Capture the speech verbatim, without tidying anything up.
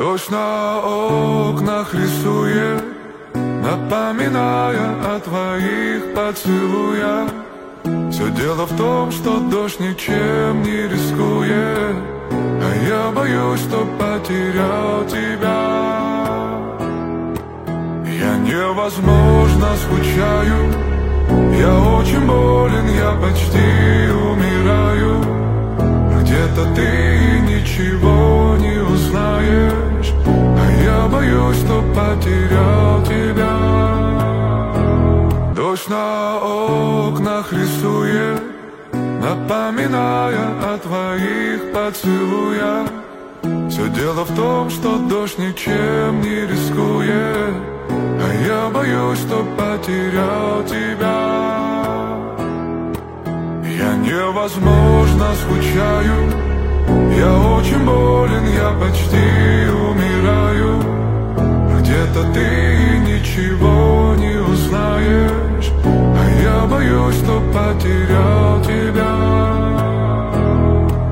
Дождь на окнах рисует, напоминая о твоих поцелуях. Все дело в том, что дождь ничем не рискует, а я боюсь, что потерял тебя. Я невозможно скучаю, я очень болен, я почти умираю. Где-то ты ничего не узнаешь, а я боюсь, что потерял тебя. Дождь на окнах рисует, напоминая о твоих поцелуях. Все дело в том, что дождь ничем не рискует, а я боюсь, что потерял тебя. Я невозможно скучаю, я очень болен, я почти умираю. Где-то ты ничего не узнаешь, а я боюсь, что потерял тебя.